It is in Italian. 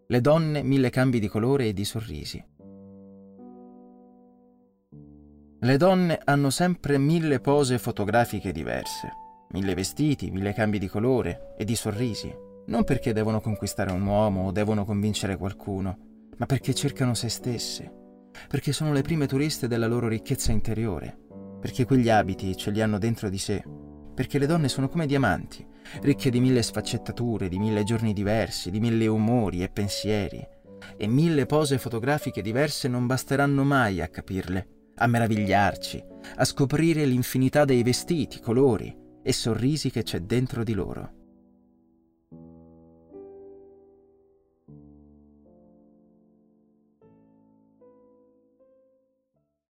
Le donne, mille cambi di colore e di sorrisi. Le donne hanno sempre mille pose fotografiche diverse, mille vestiti, mille cambi di colore e di sorrisi, non perché devono conquistare un uomo o devono convincere qualcuno, ma perché cercano se stesse, perché sono le prime turiste della loro ricchezza interiore, perché quegli abiti ce li hanno dentro di sé, perché le donne sono come diamanti, ricche di mille sfaccettature, di mille giorni diversi, di mille umori e pensieri, e mille pose fotografiche diverse non basteranno mai a capirle, a meravigliarci, a scoprire l'infinità dei vestiti, colori e sorrisi che c'è dentro di loro.